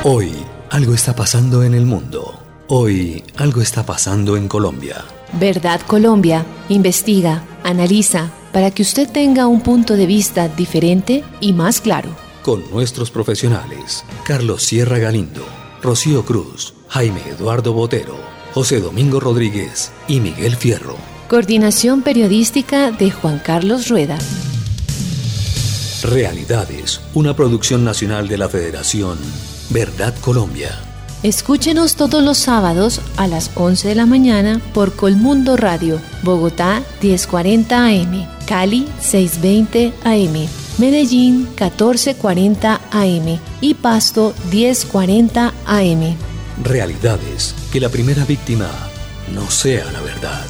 Hoy algo está pasando en el mundo. Hoy algo está pasando en Colombia. Verdad Colombia investiga, analiza, para que usted tenga un punto de vista diferente y más claro. Con nuestros profesionales, Carlos Sierra Galindo, Rocío Cruz, Jaime Eduardo Botero, José Domingo Rodríguez y Miguel Fierro. Coordinación periodística de Juan Carlos Rueda. Realidades, una producción nacional de la Federación Verdad Colombia. Escúchenos todos los sábados a las 11 de la mañana por Colmundo Radio, Bogotá 1040 AM, Cali 620 AM, Medellín 1440 AM y Pasto 1040 AM. Realidades, que la primera víctima no sea la verdad.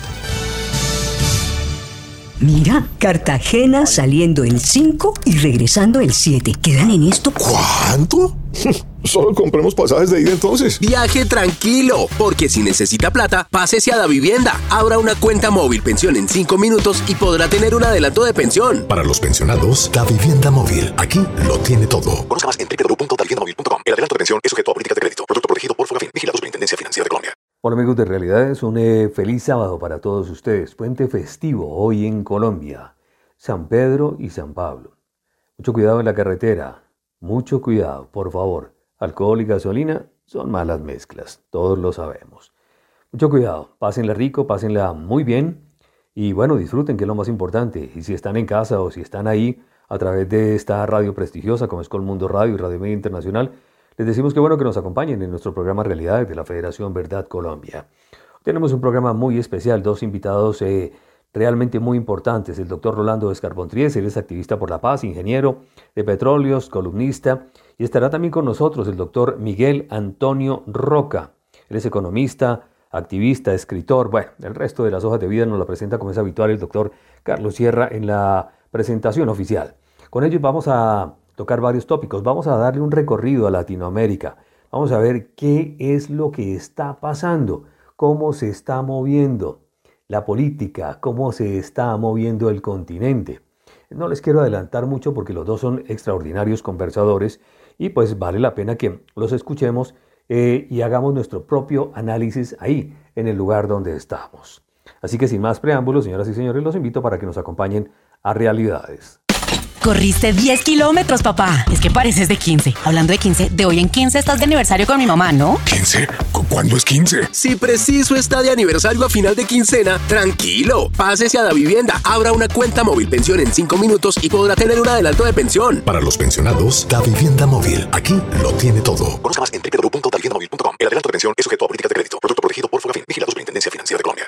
Mira, Cartagena saliendo el 5 y regresando el 7. ¿Quedan en esto? ¿Cuánto? Solo compremos pasajes de ida entonces. Viaje tranquilo, porque si necesita plata, pásese a Davivienda. Abra una cuenta móvil pensión en 5 minutos y podrá tener un adelanto de pensión. Para los pensionados, Davivienda Móvil. Aquí lo tiene todo. Conozca más en www.daviviendamóvil.com. El adelanto de pensión es sujeto a políticas de crédito. Producto protegido por Fogafín. Vigilado Superintendencia Financiera de Colombia. Hola amigos de Realidades, un feliz sábado para todos ustedes. Puente festivo hoy en Colombia. San Pedro y San Pablo. Mucho cuidado en la carretera. Mucho cuidado, por favor. Alcohol y gasolina son malas mezclas, todos lo sabemos. Mucho cuidado, pásenla rico, pásenla muy bien y bueno, disfruten, que es lo más importante. Y si están en casa o si están ahí a través de esta radio prestigiosa como es Colmundo Radio y Radio Media Internacional, les decimos que bueno que nos acompañen en nuestro programa Realidades de la Federación Verdad Colombia. Tenemos un programa muy especial, dos invitados realmente muy importantes. El doctor Rolando Escarbontriés, él es activista por la paz, ingeniero de petróleos, columnista. Y estará también con nosotros el doctor Miguel Antonio Roca. Él es economista, activista, escritor. Bueno, el resto de las hojas de vida nos la presenta como es habitual el doctor Carlos Sierra en la presentación oficial. Con ellos vamos a tocar varios tópicos. Vamos a darle un recorrido a Latinoamérica. Vamos a ver qué es lo que está pasando, cómo se está moviendo la política, cómo se está moviendo el continente. No les quiero adelantar mucho porque los dos son extraordinarios conversadores y pues vale la pena que los escuchemos y hagamos nuestro propio análisis ahí, en el lugar donde estamos. Así que sin más preámbulos, señoras y señores, los invito para que nos acompañen a Realidades. Corriste 10 kilómetros, papá. Es que pareces de 15. Hablando de 15, de hoy en 15 estás de aniversario con mi mamá, ¿no? ¿15? ¿Cuándo es 15? Si preciso está de aniversario a final de quincena, tranquilo, pásese a Davivienda. Abra una cuenta móvil pensión en 5 minutos y podrá tener un adelanto de pensión. Para los pensionados, Davivienda Móvil. Aquí lo tiene todo. Conozca más en www.daviviendamóvil.com. El adelanto de pensión es sujeto a políticas de crédito. Producto protegido por Fogafín. Vigilado Superintendencia Financiera de Colombia.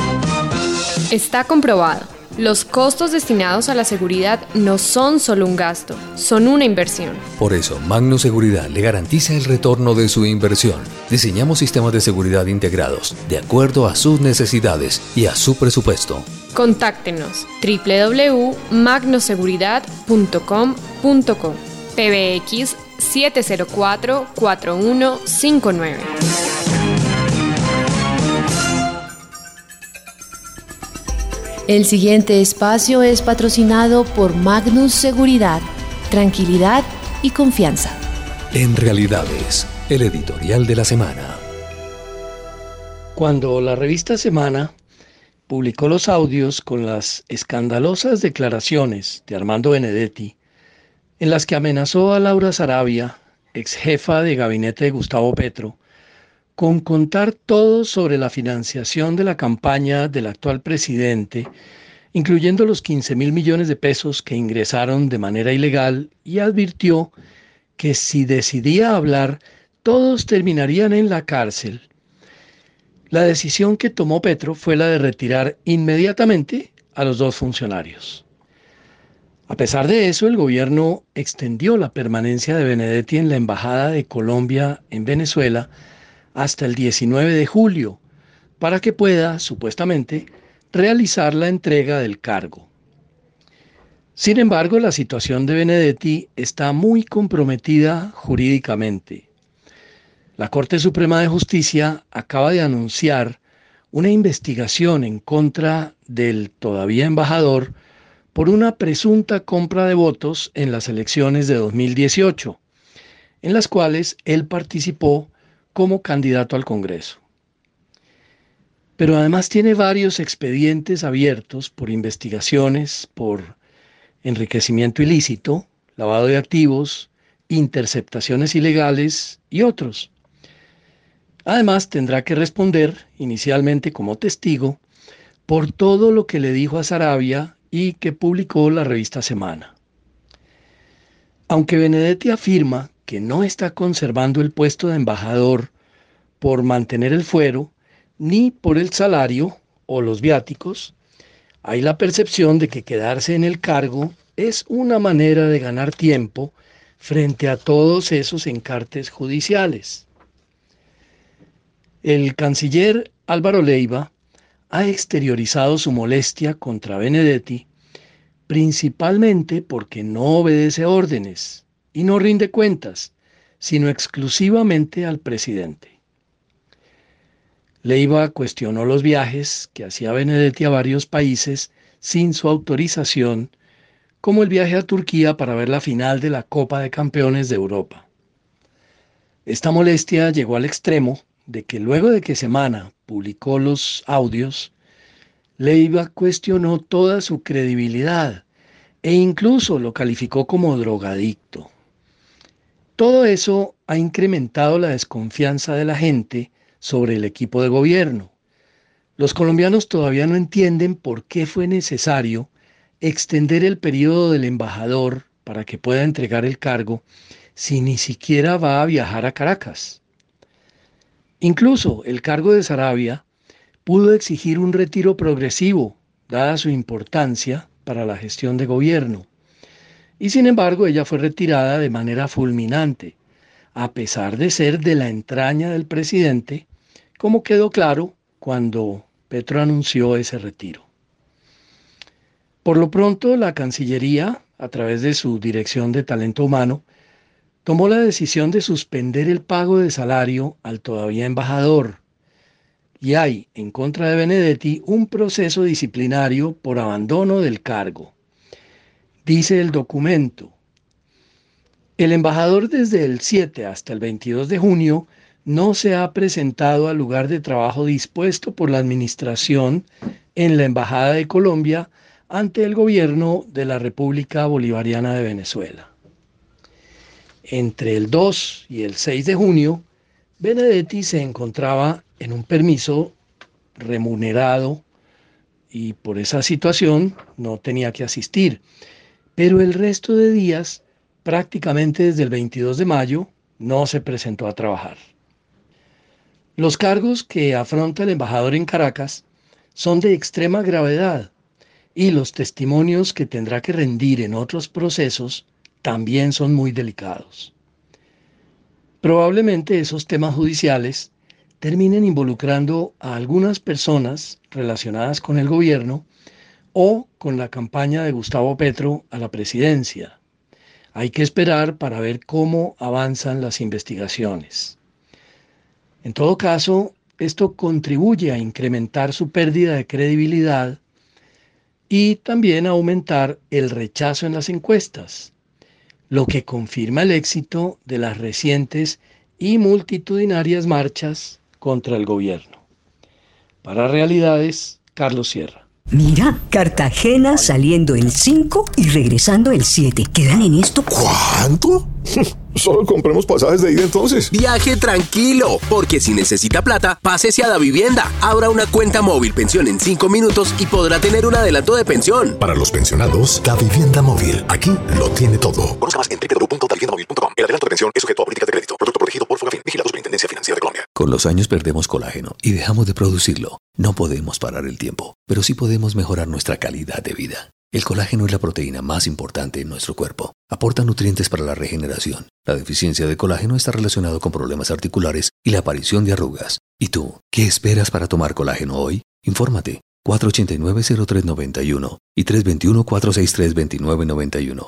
Está comprobado. Los costos destinados a la seguridad no son solo un gasto, son una inversión. Por eso, Magno Seguridad le garantiza el retorno de su inversión. Diseñamos sistemas de seguridad integrados, de acuerdo a sus necesidades y a su presupuesto. Contáctenos www.magnoseguridad.com.co PBX 704-4159. El siguiente espacio es patrocinado por Magnus Seguridad, tranquilidad y confianza. En Realidades, el editorial de la semana. Cuando la revista Semana publicó los audios con las escandalosas declaraciones de Armando Benedetti, en las que amenazó a Laura Sarabia, ex jefa de gabinete de Gustavo Petro, con contar todo sobre la financiación de la campaña del actual presidente, incluyendo los 15.000 millones de pesos que ingresaron de manera ilegal, y advirtió que si decidía hablar, todos terminarían en la cárcel. La decisión que tomó Petro fue la de retirar inmediatamente a los dos funcionarios. A pesar de eso, el gobierno extendió la permanencia de Benedetti en la Embajada de Colombia en Venezuela hasta el 19 de julio, para que pueda, supuestamente, realizar la entrega del cargo. Sin embargo, la situación de Benedetti está muy comprometida jurídicamente. La Corte Suprema de Justicia acaba de anunciar una investigación en contra del todavía embajador por una presunta compra de votos en las elecciones de 2018. en las cuales él participó como candidato al Congreso. Pero además tiene varios expedientes abiertos por investigaciones, por enriquecimiento ilícito, lavado de activos, interceptaciones ilegales y otros. Además, tendrá que responder, inicialmente como testigo, por todo lo que le dijo a Saravia y que publicó la revista Semana. Aunque Benedetti afirma que no está conservando el puesto de embajador por mantener el fuero, ni por el salario o los viáticos, hay la percepción de que quedarse en el cargo es una manera de ganar tiempo frente a todos esos encartes judiciales. El canciller Álvaro Leiva ha exteriorizado su molestia contra Benedetti, principalmente porque no obedece órdenes y no rinde cuentas, sino exclusivamente al presidente. Leiva cuestionó los viajes que hacía Benedetti a varios países sin su autorización, como el viaje a Turquía para ver la final de la Copa de Campeones de Europa. Esta molestia llegó al extremo de que luego de que Semana publicó los audios, Leiva cuestionó toda su credibilidad e incluso lo calificó como drogadicto. Todo eso ha incrementado la desconfianza de la gente sobre el equipo de gobierno. Los colombianos todavía no entienden por qué fue necesario extender el periodo del embajador para que pueda entregar el cargo si ni siquiera va a viajar a Caracas. Incluso el cargo de Saravia pudo exigir un retiro progresivo, dada su importancia para la gestión de gobierno. Y sin embargo, ella fue retirada de manera fulminante, a pesar de ser de la entraña del presidente, como quedó claro cuando Petro anunció ese retiro. Por lo pronto, la Cancillería, a través de su Dirección de Talento Humano, tomó la decisión de suspender el pago de salario al todavía embajador, y hay en contra de Benedetti un proceso disciplinario por abandono del cargo. Dice el documento: el embajador desde el 7 hasta el 22 de junio no se ha presentado al lugar de trabajo dispuesto por la administración en la Embajada de Colombia ante el gobierno de la República Bolivariana de Venezuela. Entre el 2 y el 6 de junio, Benedetti se encontraba en un permiso remunerado y por esa situación no tenía que asistir. Pero el resto de días, prácticamente desde el 22 de mayo, no se presentó a trabajar. Los cargos que afronta el embajador en Caracas son de extrema gravedad y los testimonios que tendrá que rendir en otros procesos también son muy delicados. Probablemente esos temas judiciales terminen involucrando a algunas personas relacionadas con el gobierno o con la campaña de Gustavo Petro a la presidencia. Hay que esperar para ver cómo avanzan las investigaciones. En todo caso, esto contribuye a incrementar su pérdida de credibilidad y también a aumentar el rechazo en las encuestas, lo que confirma el éxito de las recientes y multitudinarias marchas contra el gobierno. Para Realidades, Carlos Sierra. Mira, Cartagena saliendo el 5 y regresando el 7. ¿Quedan en esto? ¿Cuánto? Solo compremos pasajes de ida entonces. Viaje tranquilo, porque si necesita plata, pásese a Davivienda. Abra una cuenta móvil pensión en 5 minutos y podrá tener un adelanto de pensión. Para los pensionados, Davivienda Móvil. Aquí lo tiene todo. Conozca más en www.daviviendamóvil.com. El adelanto de pensión es sujeto a políticas de crédito. Producto protegido por Fogafín. Vigilado Superintendencia Financiera de Colombia. Con los años perdemos colágeno y dejamos de producirlo. No podemos parar el tiempo, pero sí podemos mejorar nuestra calidad de vida. El colágeno es la proteína más importante en nuestro cuerpo. Aporta nutrientes para la regeneración. La deficiencia de colágeno está relacionada con problemas articulares y la aparición de arrugas. ¿Y tú, qué esperas para tomar colágeno hoy? Infórmate. 489-0391 y 321-463-2991.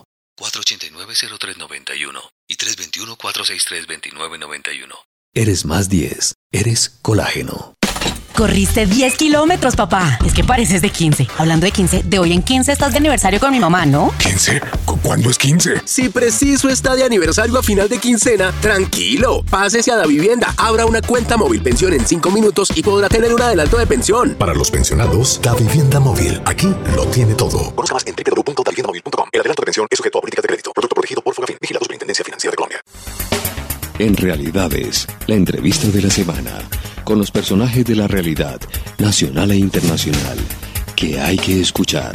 489-0391 y 321-463-2991. Eres más 10. Eres colágeno. Corriste 10 kilómetros, papá. Es que pareces de 15. Hablando de 15, de hoy en 15 estás de aniversario con mi mamá, ¿no? ¿15? ¿Cuándo es 15? Si preciso está de aniversario a final de quincena, tranquilo. Pásese a Davivienda, abra una cuenta móvil pensión en 5 minutos y podrá tener un adelanto de pensión. Para los pensionados, Davivienda Móvil. Aquí lo tiene todo. Conozca más en www.daviviendamóvil.com. El adelanto de pensión es sujeto a políticas de crédito. Producto protegido por Fogafín. Vigilado Superintendencia Financiera de Colombia. En Realidades, la entrevista de la semana, con los personajes de la realidad, nacional e internacional, que hay que escuchar.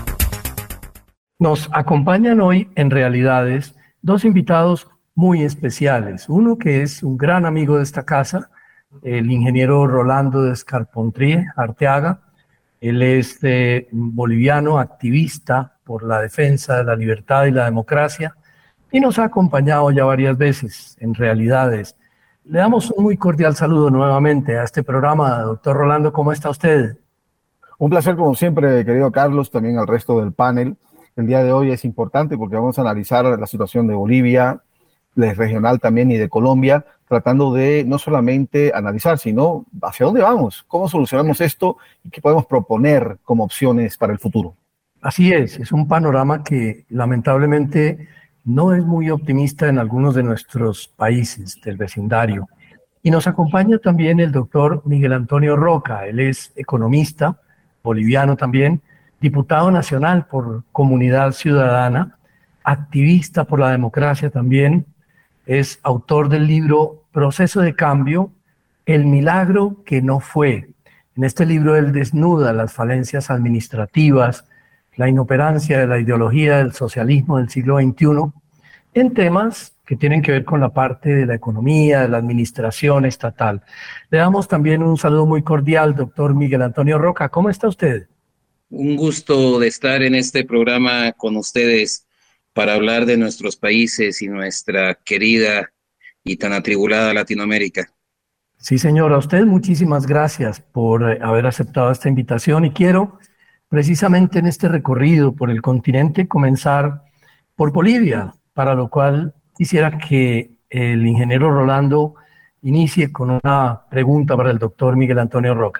Nos acompañan hoy en Realidades dos invitados muy especiales. Uno que es un gran amigo de esta casa, el ingeniero Rolando Descarpontrie Arteaga. Él es boliviano, activista por la defensa de la libertad y la democracia, y nos ha acompañado ya varias veces en Realidades. Le damos un muy cordial saludo nuevamente a este programa. Doctor Rolando, ¿cómo está usted? Un placer como siempre, querido Carlos, también al resto del panel. El día de hoy es importante porque vamos a analizar la situación de Bolivia, la regional también, y de Colombia, tratando de no solamente analizar, sino hacia dónde vamos, cómo solucionamos esto y qué podemos proponer como opciones para el futuro. Así es un panorama que lamentablemente no es muy optimista en algunos de nuestros países del vecindario. Y nos acompaña también el doctor Miguel Antonio Roca. Él es economista, boliviano también, diputado nacional por Comunidad Ciudadana, activista por la democracia también, es autor del libro Proceso de Cambio, El milagro que no fue. En este libro él desnuda las falencias administrativas, la inoperancia de la ideología del socialismo del siglo XXI en temas que tienen que ver con la parte de la economía, de la administración estatal. Le damos también un saludo muy cordial, doctor Miguel Antonio Roca. ¿Cómo está usted? Un gusto de estar en este programa con ustedes para hablar de nuestros países y nuestra querida y tan atribulada Latinoamérica. Sí, señor, a usted muchísimas gracias por haber aceptado esta invitación, y quiero precisamente en este recorrido por el continente comenzar por Bolivia, para lo cual quisiera que el ingeniero Rolando inicie con una pregunta para el doctor Miguel Antonio Roca.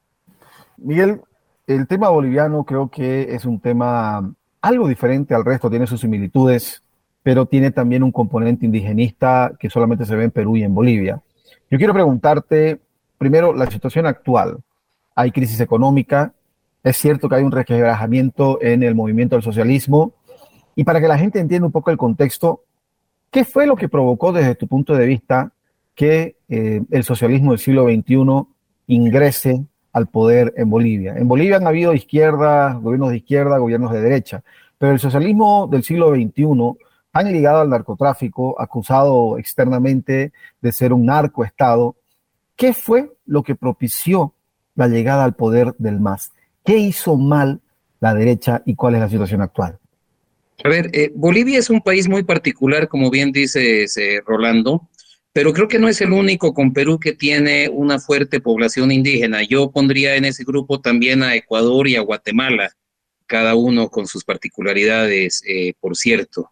Miguel, el tema boliviano creo que es un tema algo diferente al resto, tiene sus similitudes, pero tiene también un componente indigenista que solamente se ve en Perú y en Bolivia. Yo quiero preguntarte, primero, la situación actual. Hay crisis económica, es cierto que hay un resquebrajamiento en el movimiento del socialismo, y para que la gente entienda un poco el contexto, ¿qué fue lo que provocó desde tu punto de vista que el socialismo del siglo XXI ingrese al poder en Bolivia? En Bolivia han habido gobiernos de izquierda, gobiernos de derecha, pero el socialismo del siglo XXI han ligado al narcotráfico, acusado externamente de ser un narcoestado. ¿Qué fue lo que propició la llegada al poder del MAS? ¿Qué hizo mal la derecha y cuál es la situación actual? A ver, Bolivia es un país muy particular, como bien dices, Rolando, pero creo que no es el único con Perú que tiene una fuerte población indígena. Yo pondría en ese grupo también a Ecuador y a Guatemala, cada uno con sus particularidades, por cierto.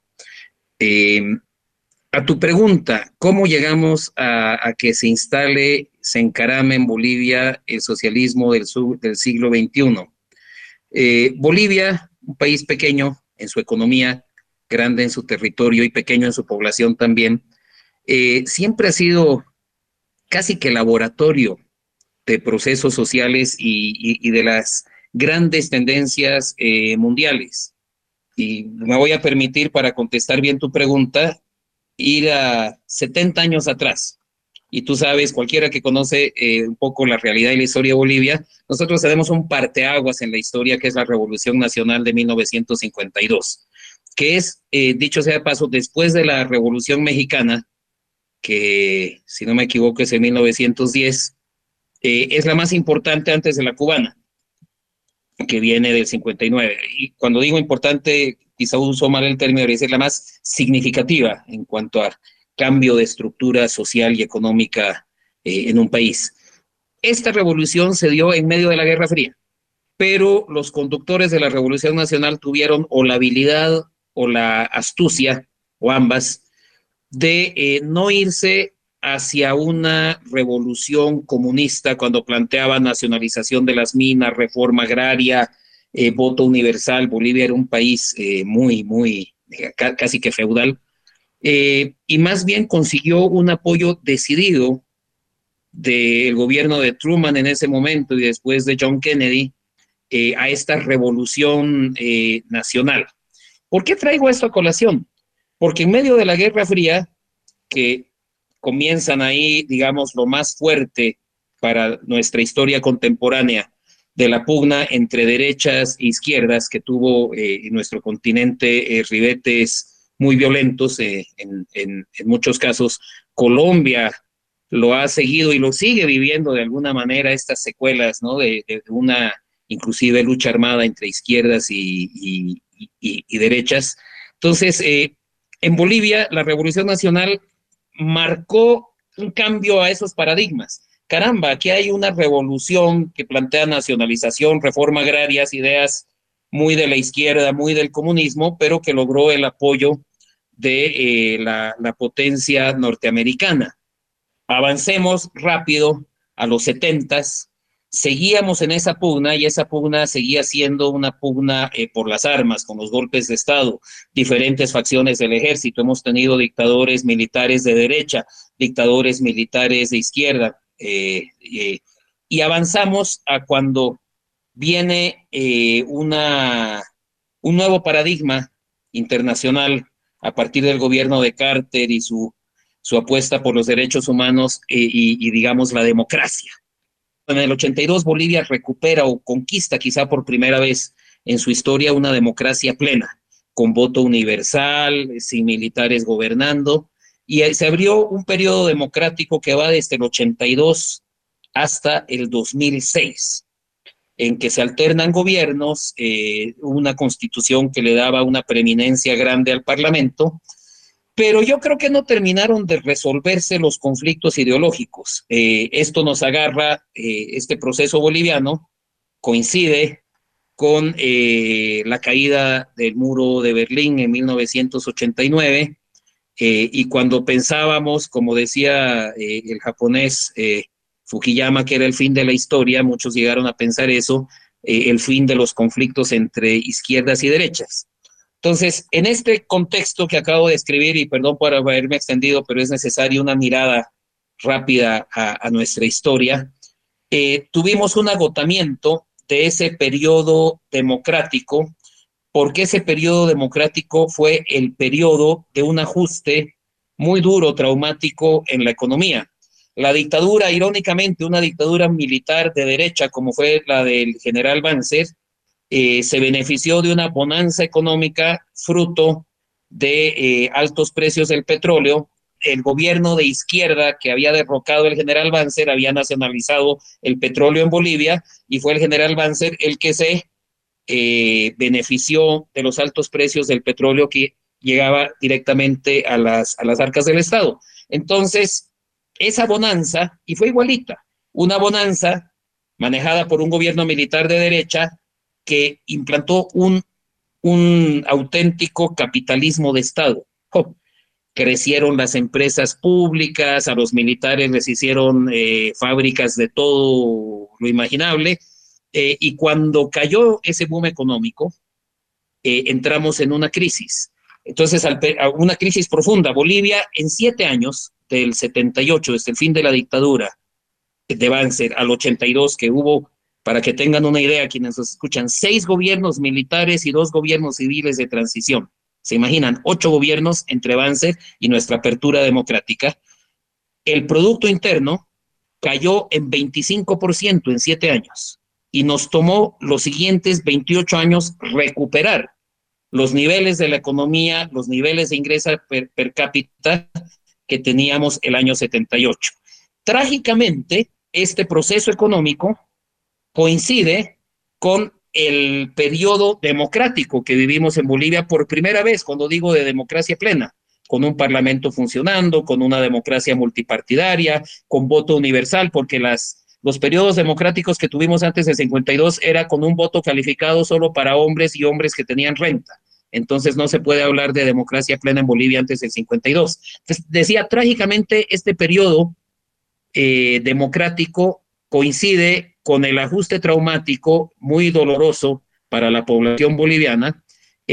A tu pregunta, ¿cómo llegamos a que se instale, se encarame en Bolivia el socialismo del siglo XXI? Bolivia, un país pequeño en su economía, grande en su territorio y pequeño en su población también, siempre ha sido casi que laboratorio de procesos sociales y de las grandes tendencias mundiales. Y me voy a permitir, para contestar bien tu pregunta, ir a 70 años atrás. Y tú sabes, cualquiera que conoce un poco la realidad y la historia de Bolivia, nosotros tenemos un parteaguas en la historia, que es la Revolución Nacional de 1952, que es, dicho sea de paso, después de la Revolución Mexicana, que si no me equivoco es en 1910, es la más importante antes de la cubana, que viene del 59. Y cuando digo importante, quizá uso mal el término, es la más significativa en cuanto a cambio de estructura social y económica en un país. Esta revolución se dio en medio de la Guerra Fría, pero los conductores de la Revolución Nacional tuvieron o la habilidad o la astucia, o ambas, de no irse hacia una revolución comunista cuando planteaba nacionalización de las minas, reforma agraria, voto universal. Bolivia era un país casi que feudal, y más bien consiguió un apoyo decidido del gobierno de Truman en ese momento y después de John Kennedy a esta revolución nacional. ¿Por qué traigo esto a colación? Porque en medio de la Guerra Fría, que comienzan ahí, digamos, lo más fuerte para nuestra historia contemporánea de la pugna entre derechas e izquierdas que tuvo en nuestro continente ribetes muy violentos, en muchos casos Colombia lo ha seguido y lo sigue viviendo de alguna manera, estas secuelas, ¿no? de una inclusive lucha armada entre izquierdas y derechas. Entonces, en Bolivia la Revolución Nacional marcó un cambio a esos paradigmas. Caramba, aquí hay una revolución que plantea nacionalización, reforma agraria, ideas muy de la izquierda, muy del comunismo, pero que logró el apoyo de la potencia norteamericana. Avancemos rápido a los 70s, seguíamos en esa pugna y esa pugna seguía siendo una pugna por las armas, con los golpes de Estado, diferentes facciones del ejército. Hemos tenido dictadores militares de derecha, dictadores militares de izquierda, y avanzamos a cuando viene un nuevo paradigma internacional a partir del gobierno de Carter y su apuesta por los derechos humanos y digamos, la democracia. En el 82 Bolivia recupera o conquista quizá por primera vez en su historia una democracia plena, con voto universal, sin militares gobernando, y se abrió un periodo democrático que va desde el 82 hasta el 2006, en que se alternan gobiernos, una constitución que le daba una preeminencia grande al Parlamento, pero yo creo que no terminaron de resolverse los conflictos ideológicos. Esto nos agarra, este proceso boliviano coincide con la caída del muro de Berlín en 1989, y cuando pensábamos, como decía el japonés Fukuyama, que era el fin de la historia, muchos llegaron a pensar eso, el fin de los conflictos entre izquierdas y derechas. Entonces, en este contexto que acabo de escribir, y perdón por haberme extendido, pero es necesaria una mirada rápida a nuestra historia, tuvimos un agotamiento de ese periodo democrático, porque ese periodo democrático fue el periodo de un ajuste muy duro, traumático en la economía. La dictadura, irónicamente, una dictadura militar de derecha, como fue la del general Banzer, se benefició de una bonanza económica fruto de altos precios del petróleo. El gobierno de izquierda que había derrocado el general Banzer había nacionalizado el petróleo en Bolivia y fue el general Banzer el que se benefició de los altos precios del petróleo que llegaba directamente a las arcas del Estado. Entonces, esa bonanza, y fue igualita, una bonanza manejada por un gobierno militar de derecha que implantó un auténtico capitalismo de Estado. Crecieron las empresas públicas, a los militares les hicieron fábricas de todo lo imaginable, y cuando cayó ese boom económico, entramos en una crisis. Entonces, una crisis profunda. Bolivia, en 7 años, del 78, desde el fin de la dictadura de Banzer al 82, que hubo, para que tengan una idea quienes nos escuchan, 6 gobiernos militares y 2 gobiernos civiles de transición. Se imaginan, 8 gobiernos entre Banzer y nuestra apertura democrática. El Producto Interno cayó en 25% en 7 años y nos tomó los siguientes 28 años recuperar los niveles de la economía, los niveles de ingreso per cápita que teníamos el año 78. Trágicamente, este proceso económico coincide con el periodo democrático que vivimos en Bolivia por primera vez, cuando digo de democracia plena, con un parlamento funcionando, con una democracia multipartidaria, con voto universal, porque los periodos democráticos que tuvimos antes del 52 era con un voto calificado solo para hombres y hombres que tenían renta. entonces no se puede hablar de democracia plena en Bolivia antes del 52. Entonces, decía, trágicamente este periodo democrático coincide con el ajuste traumático muy doloroso para la población boliviana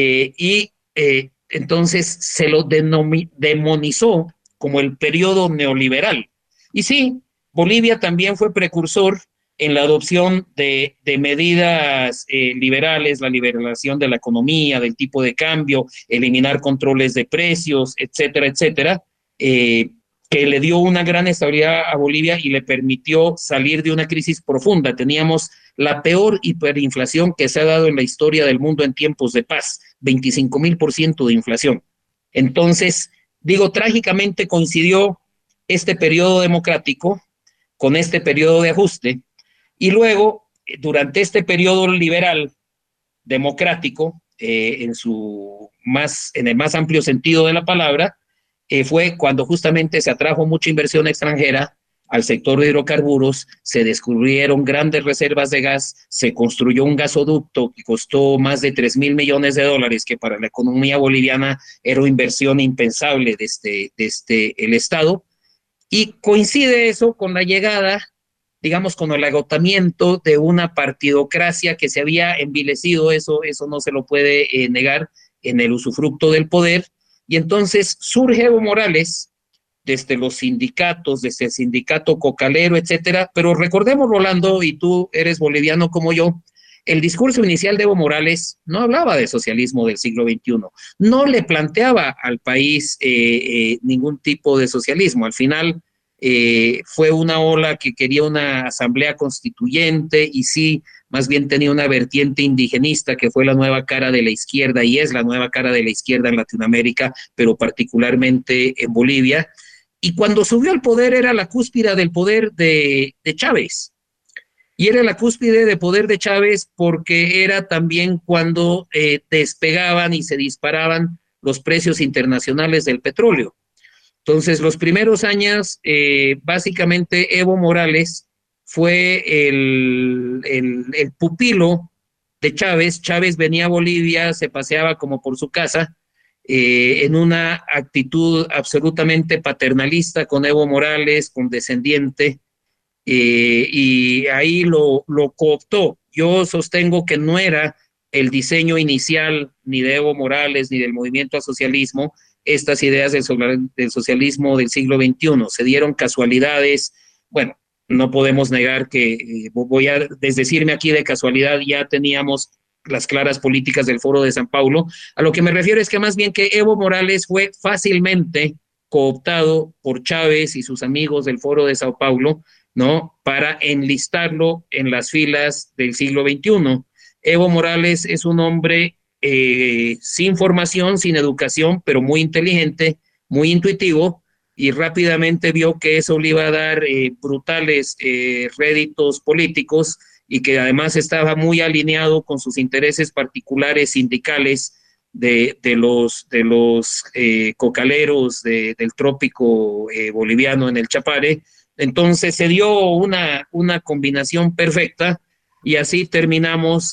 entonces se lo demonizó como el periodo neoliberal. Y sí, Bolivia también fue precursor en la adopción de medidas liberales, la liberalización de la economía, del tipo de cambio, eliminar controles de precios, etcétera, etcétera, que le dio una gran estabilidad a Bolivia y le permitió salir de una crisis profunda. Teníamos la peor hiperinflación que se ha dado en la historia del mundo en tiempos de paz, 25,000% de inflación. Entonces, digo, trágicamente coincidió este periodo democrático con este periodo de ajuste, y luego, durante este periodo liberal democrático, en el más amplio sentido de la palabra, fue cuando justamente se atrajo mucha inversión extranjera al sector de hidrocarburos, se descubrieron grandes reservas de gas, se construyó un gasoducto que costó más de $3,000 millones, que para la economía boliviana era una inversión impensable desde el Estado, y coincide eso con la llegada, digamos, con el agotamiento de una partidocracia que se había envilecido, eso no se lo puede negar, en el usufructo del poder, y entonces surge Evo Morales desde los sindicatos, desde el sindicato cocalero, etcétera, pero recordemos, Rolando, y tú eres boliviano como yo, el discurso inicial de Evo Morales no hablaba de socialismo del siglo XXI, no le planteaba al país ningún tipo de socialismo. Al final fue una ola que quería una asamblea constituyente y sí, más bien tenía una vertiente indigenista que fue la nueva cara de la izquierda y es la nueva cara de la izquierda en Latinoamérica, pero particularmente en Bolivia. Y cuando subió al poder era la cúspide del poder de Chávez. Y era la cúspide de poder de Chávez porque era también cuando despegaban y se disparaban los precios internacionales del petróleo. Entonces, los primeros años, básicamente Evo Morales fue el pupilo de Chávez. Chávez venía a Bolivia, se paseaba como por su casa, en una actitud absolutamente paternalista con Evo Morales, condescendiente, y ahí lo cooptó. Yo sostengo que no era el diseño inicial ni de Evo Morales ni del movimiento al socialismo, estas ideas del socialismo del siglo XXI. Se dieron casualidades. Bueno, no podemos negar que, voy a desdecirme aquí de casualidad, ya teníamos las claras políticas del Foro de San Paulo. A lo que me refiero es que más bien que Evo Morales fue fácilmente cooptado por Chávez y sus amigos del Foro de Sao Paulo, ¿no?, para enlistarlo en las filas del siglo XXI. Evo Morales es un hombre sin formación, sin educación, pero muy inteligente, muy intuitivo, y rápidamente vio que eso le iba a dar brutales réditos políticos, y que además estaba muy alineado con sus intereses particulares sindicales de los cocaleros del trópico boliviano en el Chapare. Entonces se dio una combinación perfecta, y así terminamos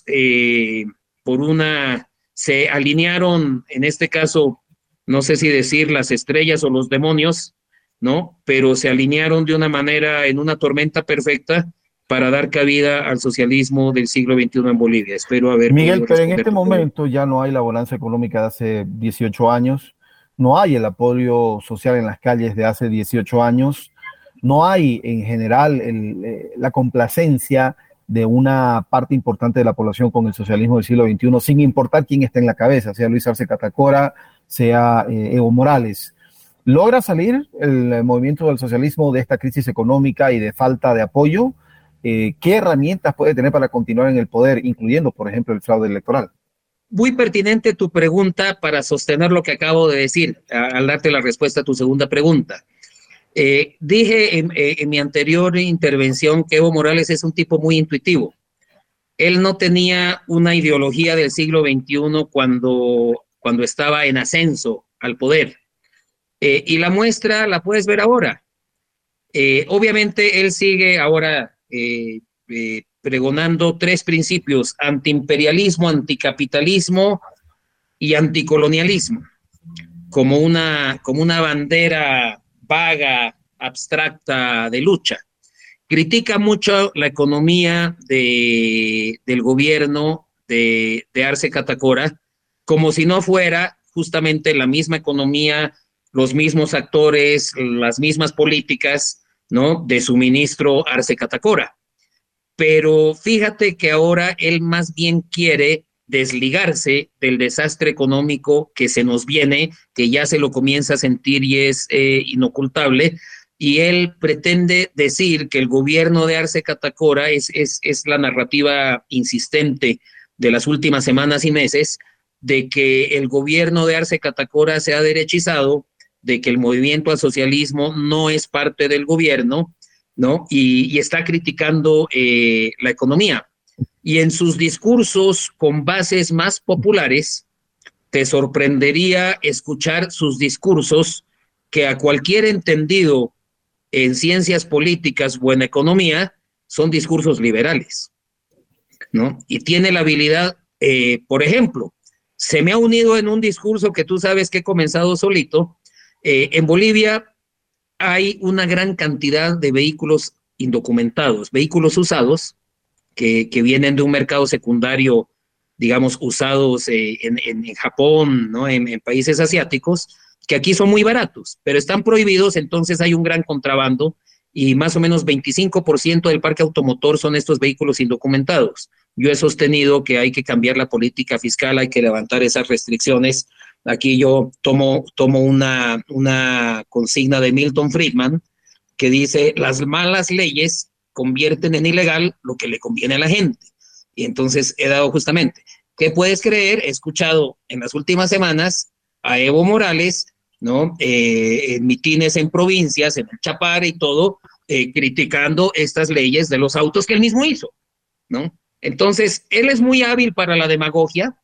se alinearon, en este caso, no sé si decir las estrellas o los demonios, ¿no? Pero se alinearon de una manera, en una tormenta perfecta, para dar cabida al socialismo del siglo XXI en Bolivia. Espero haber... Miguel, pero en este momento ya no hay la bonanza económica de hace 18 años, no hay el apoyo social en las calles de hace 18 años, no hay en general la complacencia de una parte importante de la población con el socialismo del siglo XXI, sin importar quién esté en la cabeza, sea Luis Arce Catacora, sea Evo Morales. ¿Logra salir el movimiento del socialismo de esta crisis económica y de falta de apoyo? ¿Qué herramientas puede tener para continuar en el poder, incluyendo, por ejemplo, el fraude electoral? Muy pertinente tu pregunta para sostener lo que acabo de decir, al darte la respuesta a tu segunda pregunta. Dije en mi anterior intervención que Evo Morales es un tipo muy intuitivo. Él no tenía una ideología del siglo XXI cuando estaba en ascenso al poder. Y la muestra la puedes ver ahora. Obviamente él sigue ahora pregonando tres principios: antiimperialismo, anticapitalismo y anticolonialismo, como una bandera vaga, abstracta de lucha. Critica mucho la economía del gobierno de Arce Catacora, como si no fuera justamente la misma economía, los mismos actores, las mismas políticas, ¿no?, de su ministro Arce Catacora. Pero fíjate que ahora él más bien quiere desligarse del desastre económico que se nos viene, que ya se lo comienza a sentir y es inocultable, y él pretende decir que el gobierno de Arce Catacora es la narrativa insistente de las últimas semanas y meses, de que el gobierno de Arce Catacora se ha derechizado, de que el movimiento al socialismo no es parte del gobierno, ¿no? Y está criticando la economía. Y en sus discursos con bases más populares, te sorprendería escuchar sus discursos que a cualquier entendido en ciencias políticas o en economía son discursos liberales, ¿no? Y tiene la habilidad, por ejemplo, se me ha unido en un discurso que tú sabes que he comenzado solito. En Bolivia hay una gran cantidad de vehículos indocumentados, vehículos usados, que vienen de un mercado secundario, digamos, usados en Japón, ¿no?, en países asiáticos, que aquí son muy baratos, pero están prohibidos, entonces hay un gran contrabando y más o menos 25% del parque automotor son estos vehículos indocumentados. Yo he sostenido que hay que cambiar la política fiscal, hay que levantar esas restricciones. Aquí yo tomo una consigna de Milton Friedman que dice: las malas leyes convierten en ilegal lo que le conviene a la gente. Y entonces he dado justamente, ¿qué puedes creer? He escuchado en las últimas semanas a Evo Morales, ¿no?, en mitines en provincias, en el Chapare y todo, criticando estas leyes de los autos que él mismo hizo, ¿no? Entonces, él es muy hábil para la demagogia,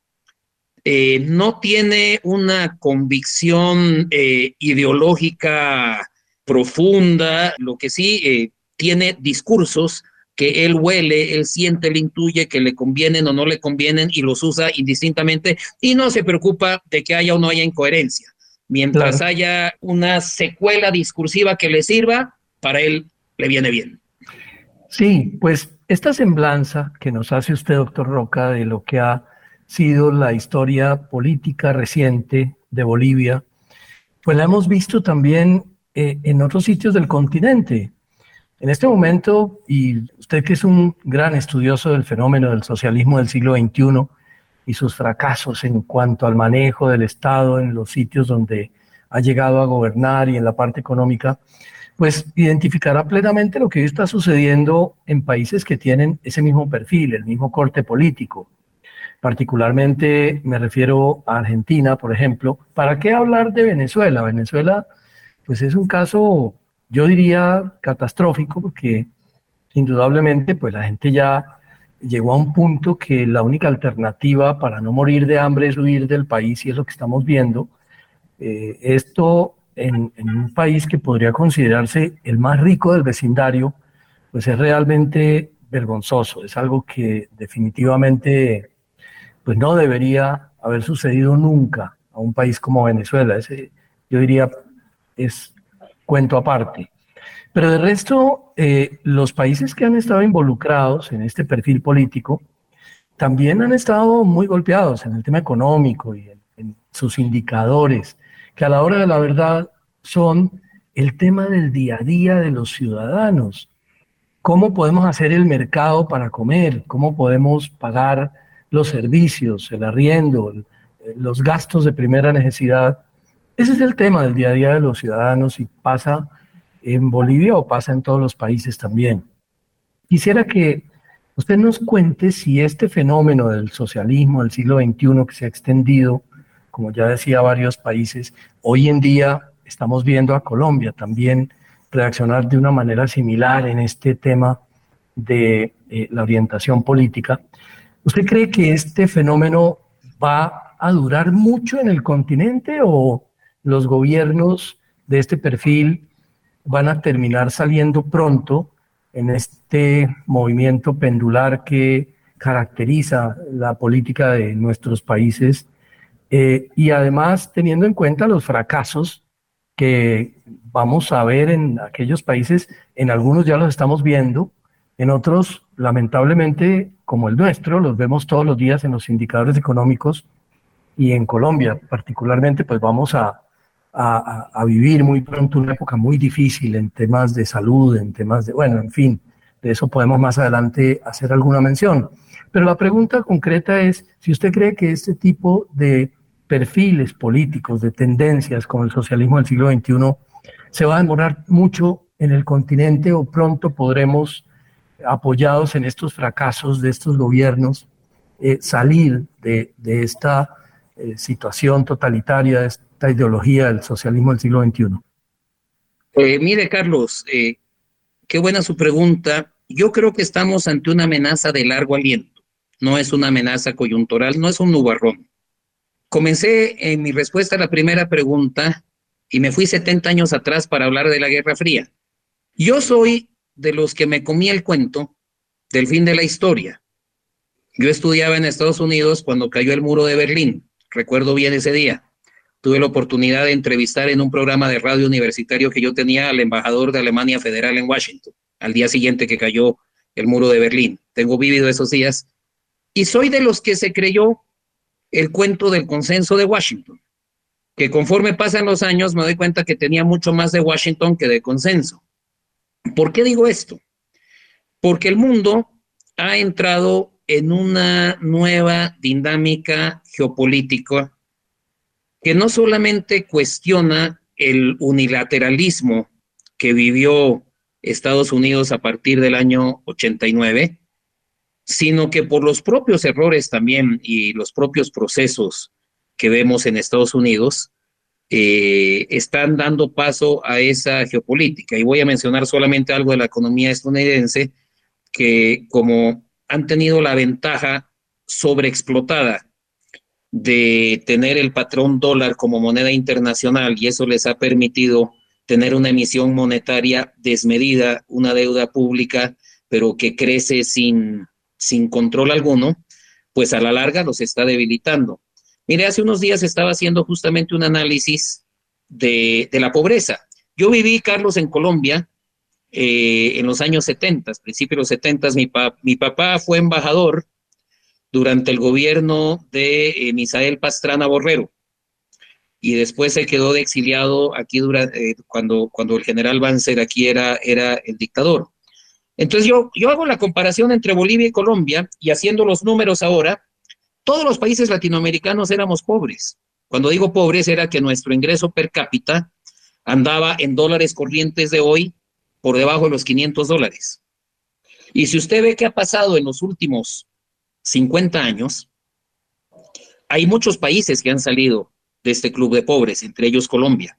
no tiene una convicción ideológica profunda, lo que sí tiene discursos que él huele, él siente, él intuye que le convienen o no le convienen y los usa indistintamente y no se preocupa de que haya o no haya incoherencia. Mientras haya una secuela discursiva que le sirva, para él le viene bien. Sí, pues esta semblanza que nos hace usted, doctor Roca, de lo que ha sido la historia política reciente de Bolivia, pues la hemos visto también en otros sitios del continente. En este momento, y usted que es un gran estudioso del fenómeno del socialismo del siglo XXI y sus fracasos en cuanto al manejo del Estado en los sitios donde ha llegado a gobernar y en la parte económica, pues identificará plenamente lo que hoy está sucediendo en países que tienen ese mismo perfil, el mismo corte político. Particularmente me refiero a Argentina, por ejemplo. ¿Para qué hablar de Venezuela? Venezuela, pues es un caso, yo diría, catastrófico, porque indudablemente pues la gente ya llegó a un punto que la única alternativa para no morir de hambre es huir del país, y es lo que estamos viendo. Esto en un país que podría considerarse el más rico del vecindario, pues es realmente vergonzoso. Es algo que definitivamente pues no debería haber sucedido nunca a un país como Venezuela. Ese, yo diría, es cuento aparte. Pero de resto, los países que han estado involucrados en este perfil político también han estado muy golpeados en el tema económico y en sus indicadores, que a la hora de la verdad son el tema del día a día de los ciudadanos. ¿Cómo podemos hacer el mercado para comer? ¿Cómo podemos pagar los servicios, el arriendo, los gastos de primera necesidad? Ese es el tema del día a día de los ciudadanos y pasa en Bolivia o pasa en todos los países también. Quisiera que usted nos cuente si este fenómeno del socialismo del siglo XXI que se ha extendido, como ya decía, a varios países, hoy en día estamos viendo a Colombia también reaccionar de una manera similar en este tema de la orientación política. ¿Usted cree que este fenómeno va a durar mucho en el continente o los gobiernos de este perfil van a terminar saliendo pronto en este movimiento pendular que caracteriza la política de nuestros países y además teniendo en cuenta los fracasos que vamos a ver en aquellos países, en algunos ya los estamos viendo, en otros, lamentablemente, como el nuestro, los vemos todos los días en los indicadores económicos, y en Colombia particularmente, pues vamos a vivir muy pronto una época muy difícil en temas de salud, en temas de, bueno, en fin, de eso podemos más adelante hacer alguna mención. Pero la pregunta concreta es si usted cree que este tipo de perfiles políticos, de tendencias como el socialismo del siglo XXI, se va a demorar mucho en el continente o pronto podremos, apoyados en estos fracasos de estos gobiernos, salir de esta situación totalitaria, de esta ideología del socialismo del siglo XXI. Mire, Carlos, qué buena su pregunta. Yo creo que estamos ante una amenaza de largo aliento. No es una amenaza coyuntural, no es un nubarrón. Comencé en mi respuesta a la primera pregunta y me fui 70 años atrás para hablar de la Guerra Fría. Yo soy de los que me comí el cuento del fin de la historia. Yo estudiaba en Estados Unidos cuando cayó el muro de Berlín. Recuerdo bien ese día. Tuve la oportunidad de entrevistar en un programa de radio universitario que yo tenía al embajador de Alemania Federal en Washington, al día siguiente que cayó el muro de Berlín. Tengo vivido esos días y soy de los que se creyó el cuento del consenso de Washington, que conforme pasan los años me doy cuenta que tenía mucho más de Washington que de consenso. ¿Por qué digo esto? Porque el mundo ha entrado en una nueva dinámica geopolítica que no solamente cuestiona el unilateralismo que vivió Estados Unidos a partir del año 89, sino que por los propios errores también y los propios procesos que vemos en Estados Unidos, están dando paso a esa geopolítica. Y voy a mencionar solamente algo de la economía estadounidense, que como han tenido la ventaja sobreexplotada de tener el patrón dólar como moneda internacional, y eso les ha permitido tener una emisión monetaria desmedida, una deuda pública, pero que crece sin control alguno, pues a la larga los está debilitando. Mire, hace unos días estaba haciendo justamente un análisis de la pobreza. Yo viví, Carlos, en Colombia en los años 70, principios de los 70. Mi papá fue embajador durante el gobierno de Misael Pastrana Borrero y después se quedó de exiliado aquí cuando el general Banzer aquí era el dictador. Entonces yo hago la comparación entre Bolivia y Colombia y haciendo los números ahora, todos los países latinoamericanos éramos pobres. Cuando digo pobres era que nuestro ingreso per cápita andaba en dólares corrientes de hoy por debajo de los $500. Y si usted ve qué ha pasado en los últimos 50 años, hay muchos países que han salido de este club de pobres, entre ellos Colombia.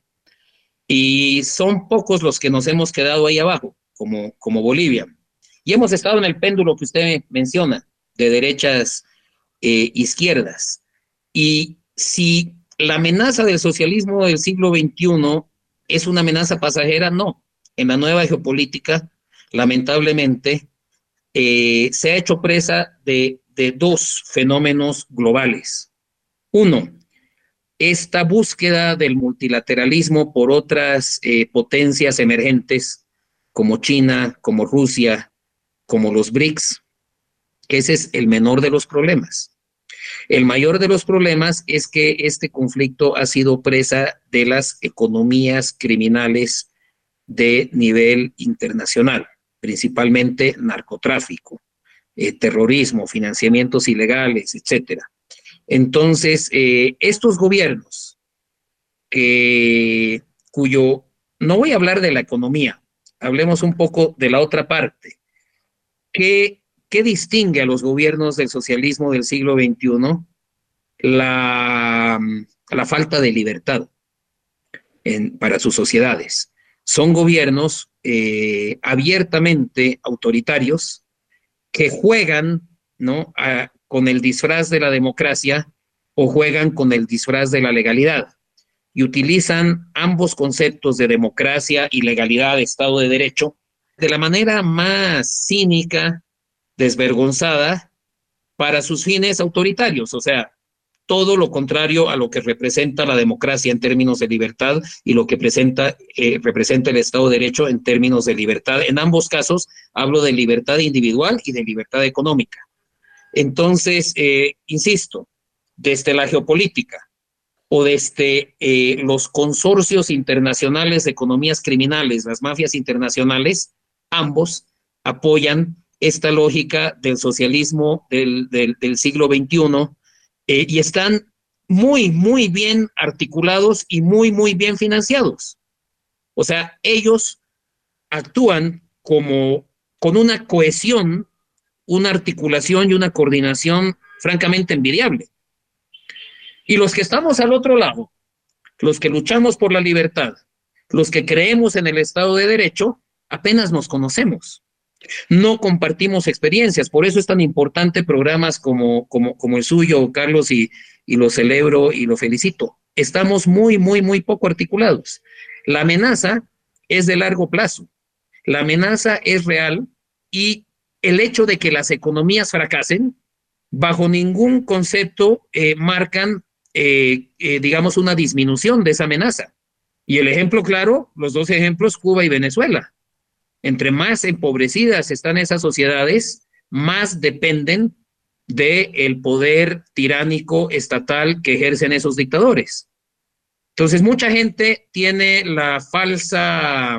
Y son pocos los que nos hemos quedado ahí abajo, como Bolivia. Y hemos estado en el péndulo que usted menciona, de derechas izquierdas. Y si la amenaza del socialismo del siglo XXI es una amenaza pasajera, no. En la nueva geopolítica, lamentablemente, se ha hecho presa de dos fenómenos globales. Uno, esta búsqueda del multilateralismo por otras potencias emergentes como China, como Rusia, como los BRICS. Ese es el menor de los problemas. El mayor de los problemas es que este conflicto ha sido presa de las economías criminales de nivel internacional, principalmente narcotráfico, terrorismo, financiamientos ilegales, etcétera. Entonces, estos gobiernos, no voy a hablar de la economía, hablemos un poco de la otra parte. ¿Qué distingue a los gobiernos del socialismo del siglo XXI? La falta de libertad para sus sociedades. Son gobiernos abiertamente autoritarios que juegan, ¿no?, con el disfraz de la democracia o juegan con el disfraz de la legalidad y utilizan ambos conceptos de democracia y legalidad, Estado de Derecho, de la manera más cínica, desvergonzada, para sus fines autoritarios. O sea, todo lo contrario a lo que representa la democracia en términos de libertad y lo que representa el Estado de Derecho en términos de libertad. En ambos casos hablo de libertad individual y de libertad económica. Entonces, insisto, desde la geopolítica o desde los consorcios internacionales de economías criminales, las mafias internacionales, ambos apoyan esta lógica del socialismo del siglo XXI y están muy, muy bien articulados y muy, muy bien financiados. O sea, ellos actúan con una cohesión, una articulación y una coordinación francamente envidiable. Y los que estamos al otro lado, los que luchamos por la libertad, los que creemos en el Estado de Derecho, apenas nos conocemos. No compartimos experiencias, por eso es tan importante programas como el suyo, Carlos, y lo celebro y lo felicito. Estamos muy, muy, muy poco articulados. La amenaza es de largo plazo, la amenaza es real y el hecho de que las economías fracasen, bajo ningún concepto marcan, digamos, una disminución de esa amenaza. Y el ejemplo claro, los dos ejemplos, Cuba y Venezuela. Entre más empobrecidas están esas sociedades, más dependen del poder tiránico estatal que ejercen esos dictadores. Entonces, mucha gente tiene la falsa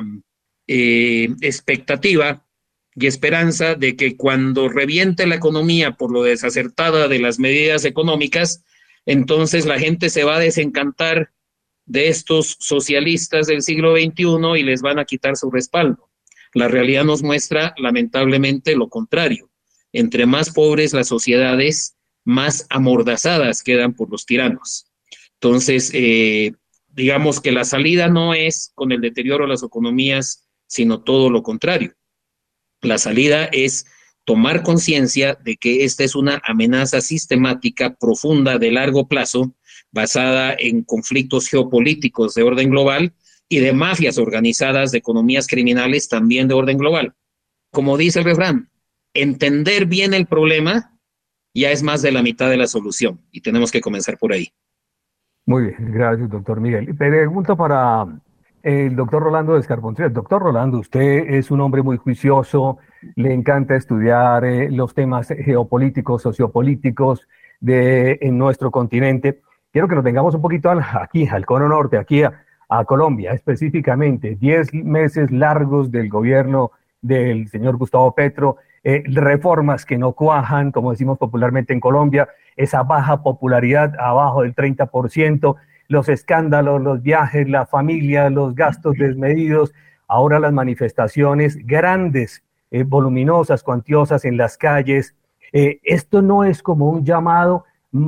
expectativa y esperanza de que cuando reviente la economía por lo desacertada de las medidas económicas, entonces la gente se va a desencantar de estos socialistas del siglo XXI y les van a quitar su respaldo. La realidad nos muestra, lamentablemente, lo contrario. Entre más pobres las sociedades, más amordazadas quedan por los tiranos. Entonces, digamos que la salida no es con el deterioro de las economías, sino todo lo contrario. La salida es tomar conciencia de que esta es una amenaza sistemática, profunda, de largo plazo, basada en conflictos geopolíticos de orden global, y de mafias organizadas, de economías criminales también de orden global. Como dice el refrán, entender bien el problema ya es más de la mitad de la solución y tenemos que comenzar por ahí. Muy bien, gracias, doctor Miguel. Pregunta para el doctor Rolando Descarbonzil. Doctor Rolando, usted es un hombre muy juicioso, le encanta estudiar los temas geopolíticos, sociopolíticos en nuestro continente. Quiero que nos vengamos un poquito aquí, al cono norte, aquí a Colombia, específicamente 10 meses largos del gobierno del señor Gustavo Petro, reformas que no cuajan, como decimos popularmente en Colombia, esa baja popularidad abajo del 30%, los escándalos, los viajes, la familia, los gastos desmedidos, ahora las manifestaciones grandes, voluminosas, cuantiosas en las calles. Esto no es como un llamado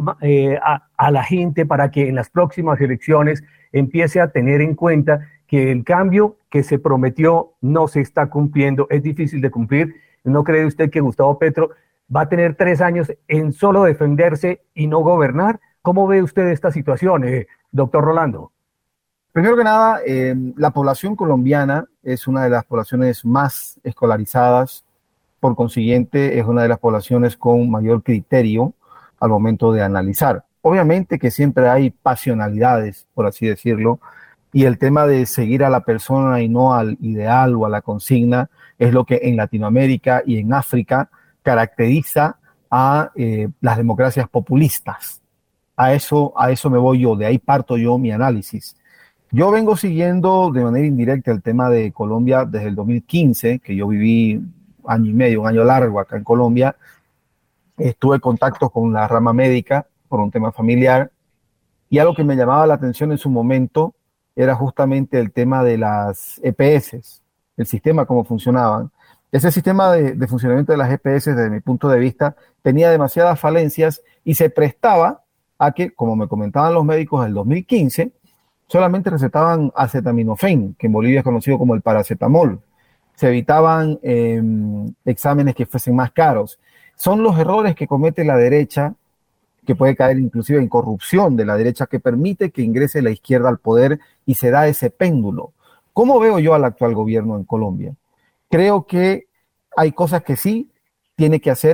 a la gente para que en las próximas elecciones empiece a tener en cuenta que el cambio que se prometió no se está cumpliendo, es difícil de cumplir. ¿No cree usted que Gustavo Petro va a tener 3 años en solo defenderse y no gobernar? ¿Cómo ve usted esta situación, doctor Rolando? Primero que nada, la población colombiana es una de las poblaciones más escolarizadas, por consiguiente es una de las poblaciones con mayor criterio al momento de analizar. Obviamente que siempre hay pasionalidades, por así decirlo, y el tema de seguir a la persona y no al ideal o a la consigna es lo que en Latinoamérica y en África caracteriza a las democracias populistas. A eso me voy yo, de ahí parto yo mi análisis. Yo vengo siguiendo de manera indirecta el tema de Colombia desde el 2015, que yo viví año y medio, un año largo acá en Colombia. Estuve en contacto con la rama médica por un tema familiar y algo que me llamaba la atención en su momento era justamente el tema de las EPS, el sistema, cómo funcionaban. Ese sistema de funcionamiento de las EPS, desde mi punto de vista, tenía demasiadas falencias y se prestaba a que, como me comentaban los médicos en el 2015, solamente recetaban acetaminofén, que en Bolivia es conocido como el paracetamol. Se evitaban exámenes que fuesen más caros. Son los errores que comete la derecha, que puede caer inclusive en corrupción de la derecha, que permite que ingrese la izquierda al poder y se da ese péndulo. ¿Cómo veo yo al actual gobierno en Colombia? Creo que hay cosas que sí tiene que hacer,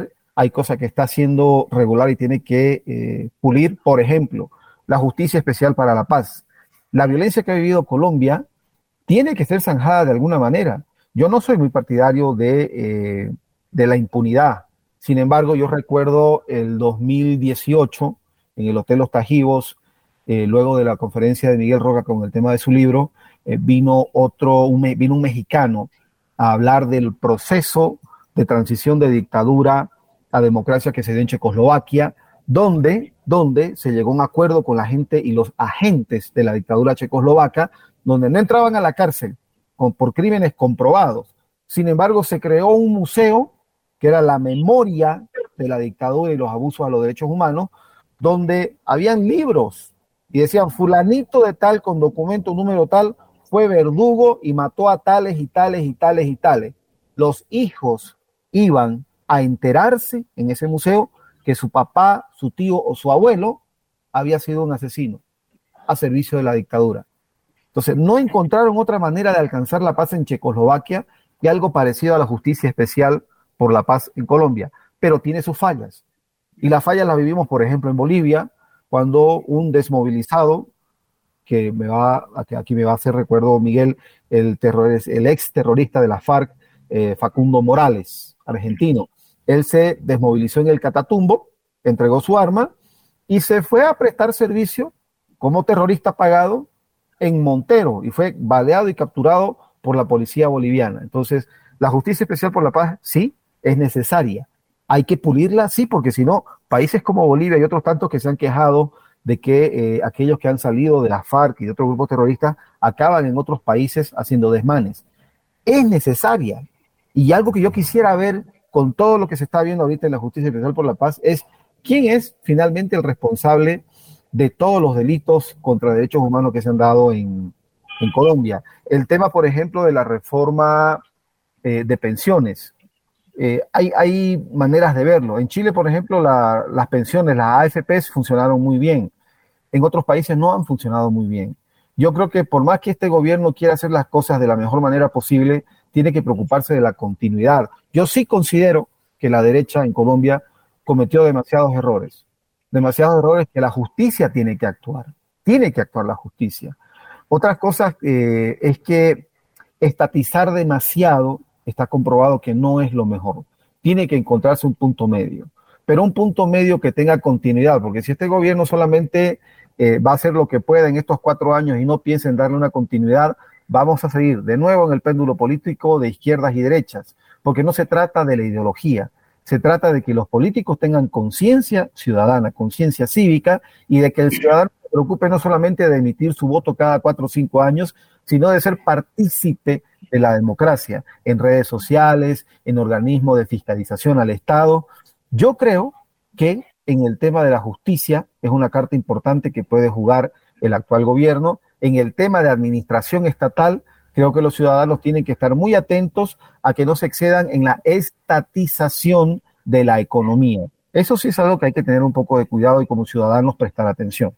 hay cosas que está haciendo regular y tiene que pulir. Por ejemplo, la Justicia Especial para la Paz. La violencia que ha vivido Colombia tiene que ser zanjada de alguna manera. Yo no soy muy partidario de la impunidad. Sin embargo, yo recuerdo el 2018 en el Hotel Los Tajivos, luego de la conferencia de Miguel Roca con el tema de su libro, vino un mexicano a hablar del proceso de transición de dictadura a democracia que se dio en Checoslovaquia, donde se llegó a un acuerdo con la gente y los agentes de la dictadura checoslovaca, donde no entraban a la cárcel por crímenes comprobados. Sin embargo, se creó un museo que era la memoria de la dictadura y los abusos a los derechos humanos, donde habían libros y decían fulanito de tal con documento número tal fue verdugo y mató a tales y tales y tales y tales. Los hijos iban a enterarse en ese museo que su papá, su tío o su abuelo había sido un asesino a servicio de la dictadura. Entonces, no encontraron otra manera de alcanzar la paz en Checoslovaquia que algo parecido a la Justicia Especial por la Paz en Colombia, pero tiene sus fallas. Y las fallas las vivimos, por ejemplo, en Bolivia, cuando un desmovilizado, aquí me va a hacer recuerdo Miguel, el ex terrorista de la FARC, Facundo Morales, argentino. Él se desmovilizó en el Catatumbo, entregó su arma y se fue a prestar servicio como terrorista pagado en Montero y fue baleado y capturado por la policía boliviana. Entonces, la Justicia Especial por la Paz sí es necesaria. Hay que pulirla, sí, porque si no, países como Bolivia y otros tantos que se han quejado de que aquellos que han salido de la FARC y de otros grupos terroristas acaban en otros países haciendo desmanes. Es necesaria. Y algo que yo quisiera ver con todo lo que se está viendo ahorita en la Justicia Especial por la Paz es quién es finalmente el responsable de todos los delitos contra derechos humanos que se han dado en Colombia. El tema, por ejemplo, de la reforma de pensiones. Hay maneras de verlo. En Chile, por ejemplo, las pensiones, las AFPs funcionaron muy bien. En otros países no han funcionado muy bien. Yo creo que por más que este gobierno quiera hacer las cosas de la mejor manera posible, tiene que preocuparse de la continuidad. Yo sí considero que la derecha en Colombia cometió demasiados errores que la justicia tiene que actuar la justicia. Otras cosas es que estatizar demasiado está comprobado que no es lo mejor. Tiene que encontrarse un punto medio, pero un punto medio que tenga continuidad, porque si este gobierno solamente va a hacer lo que pueda en estos 4 años y no piensa en darle una continuidad, vamos a seguir de nuevo en el péndulo político de izquierdas y derechas, porque no se trata de la ideología, se trata de que los políticos tengan conciencia ciudadana, conciencia cívica, y de que el ciudadano se preocupe no solamente de emitir su voto cada 4 o 5 años, sino de ser partícipe de la democracia en redes sociales, en organismos de fiscalización al Estado. Yo creo que en el tema de la justicia es una carta importante que puede jugar el actual gobierno. En el tema de administración estatal, creo que los ciudadanos tienen que estar muy atentos a que no se excedan en la estatización de la economía. Eso sí es algo que hay que tener un poco de cuidado y como ciudadanos prestar atención.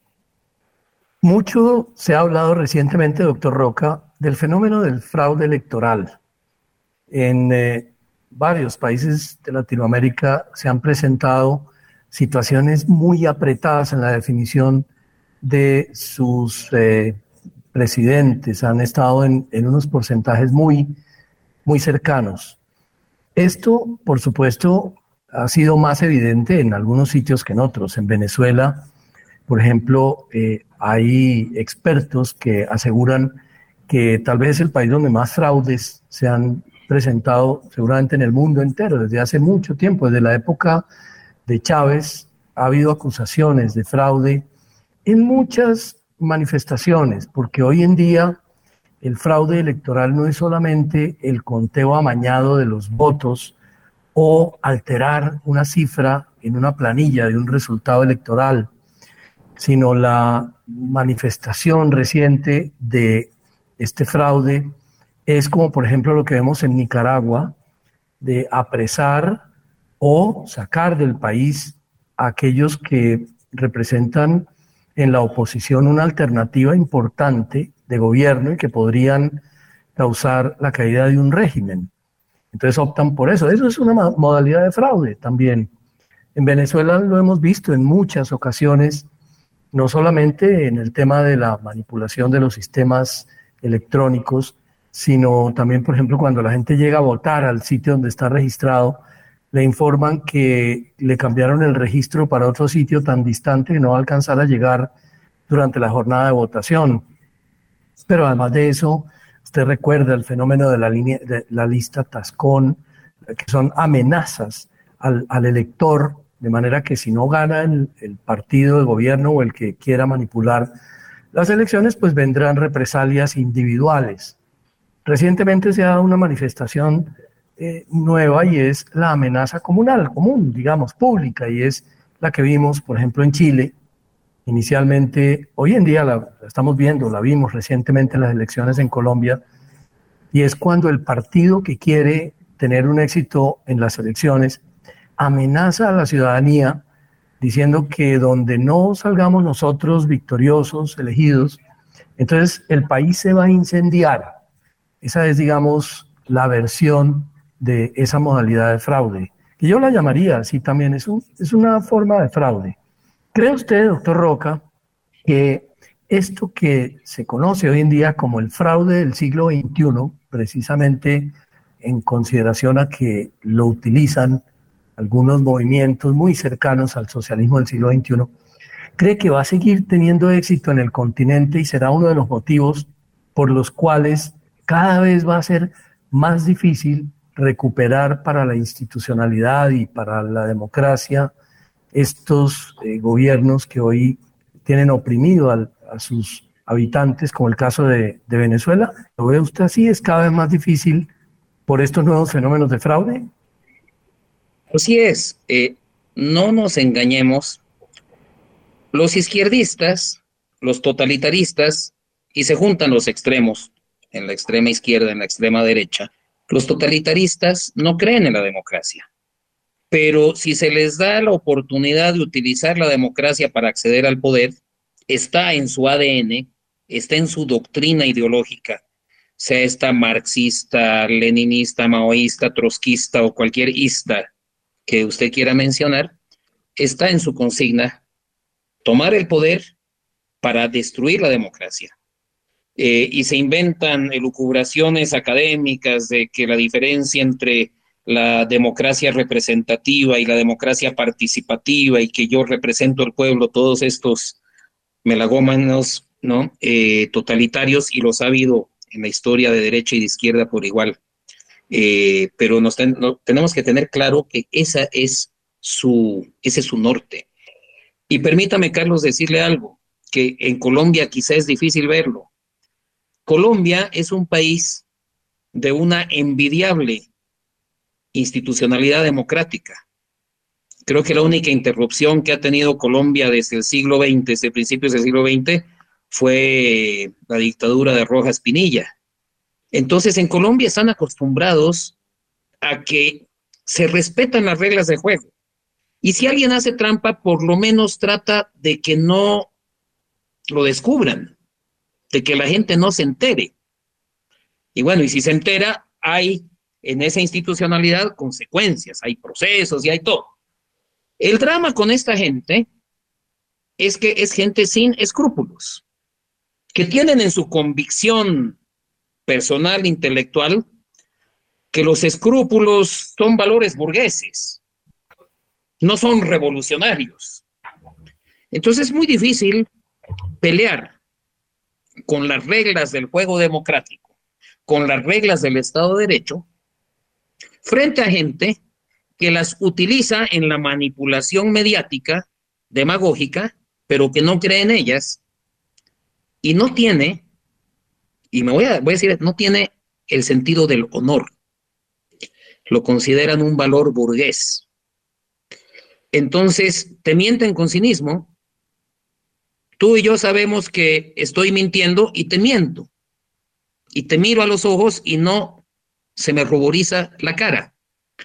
Mucho se ha hablado recientemente, doctor Roca, del fenómeno del fraude electoral. En varios países de Latinoamérica se han presentado situaciones muy apretadas en la definición de sus presidentes, han estado en unos porcentajes muy cercanos. Esto, por supuesto, ha sido más evidente en algunos sitios que en otros. En Venezuela, por ejemplo, hay expertos que aseguran que tal vez es el país donde más fraudes se han presentado seguramente en el mundo entero desde hace mucho tiempo. Desde la época de Chávez ha habido acusaciones de fraude en muchas manifestaciones, porque hoy en día el fraude electoral no es solamente el conteo amañado de los votos o alterar una cifra en una planilla de un resultado electoral, sino la manifestación reciente de este fraude es como por ejemplo lo que vemos en Nicaragua, de apresar o sacar del país a aquellos que representan en la oposición una alternativa importante de gobierno y que podrían causar la caída de un régimen. Entonces optan por eso. Eso es una modalidad de fraude también. En Venezuela lo hemos visto en muchas ocasiones, no solamente en el tema de la manipulación de los sistemas electrónicos, sino también, por ejemplo, cuando la gente llega a votar al sitio donde está registrado, le informan que le cambiaron el registro para otro sitio tan distante que no va a alcanzar a llegar durante la jornada de votación. Pero además de eso, usted recuerda el fenómeno de la lista Tascón, que son amenazas al elector, de manera que si no gana el partido de gobierno o el que quiera manipular las elecciones, pues vendrán represalias individuales. Recientemente se ha dado una manifestación nueva y es la amenaza común, digamos, pública, y es la que vimos, por ejemplo, en Chile. Inicialmente, hoy en día la estamos viendo, la vimos recientemente en las elecciones en Colombia, y es cuando el partido que quiere tener un éxito en las elecciones amenaza a la ciudadanía diciendo que donde no salgamos nosotros victoriosos, elegidos, entonces el país se va a incendiar. Esa es, digamos, la versión de esa modalidad de fraude, que yo la llamaría así también, es una forma de fraude. ¿Cree usted, doctor Roca, que esto que se conoce hoy en día como el fraude del siglo XXI, precisamente en consideración a que lo utilizan algunos movimientos muy cercanos al socialismo del siglo XXI, cree que va a seguir teniendo éxito en el continente y será uno de los motivos por los cuales cada vez va a ser más difícil recuperar para la institucionalidad y para la democracia estos gobiernos que hoy tienen oprimido a sus habitantes, como el caso de Venezuela? ¿Lo ve usted así? ¿Es cada vez más difícil por estos nuevos fenómenos de fraude? Así es, no nos engañemos, los izquierdistas, los totalitaristas, y se juntan los extremos, en la extrema izquierda, en la extrema derecha, los totalitaristas no creen en la democracia, pero si se les da la oportunidad de utilizar la democracia para acceder al poder, está en su ADN, está en su doctrina ideológica, sea esta marxista, leninista, maoísta, trotskista o cualquier ista que usted quiera mencionar, está en su consigna tomar el poder para destruir la democracia. Y se inventan elucubraciones académicas de que la diferencia entre la democracia representativa y la democracia participativa y que yo represento al pueblo, todos estos melagómanos, ¿no? Totalitarios, y los ha habido en la historia de derecha y de izquierda por igual. Pero tenemos que tener claro que ese es su norte. Y permítame, Carlos, decirle algo, que en Colombia quizá es difícil verlo. Colombia es un país de una envidiable institucionalidad democrática. Creo que la única interrupción que ha tenido Colombia desde el siglo XX, desde principios del siglo XX, fue la dictadura de Rojas Pinilla. Entonces, en Colombia están acostumbrados a que se respetan las reglas del juego. Y si alguien hace trampa, por lo menos trata de que no lo descubran, de que la gente no se entere. Y bueno, y si se entera, hay en esa institucionalidad consecuencias, hay procesos y hay todo. El drama con esta gente es que es gente sin escrúpulos, que tienen en su convicción personal, intelectual, que los escrúpulos son valores burgueses, no son revolucionarios. Entonces es muy difícil pelear con las reglas del juego democrático, con las reglas del Estado de Derecho, frente a gente que las utiliza en la manipulación mediática, demagógica, pero que no cree en ellas y no tiene, y voy a decir, no tiene el sentido del honor. Lo consideran un valor burgués. Entonces, te mienten con cinismo. Tú y yo sabemos que estoy mintiendo y te miento. Y te miro a los ojos y no se me ruboriza la cara.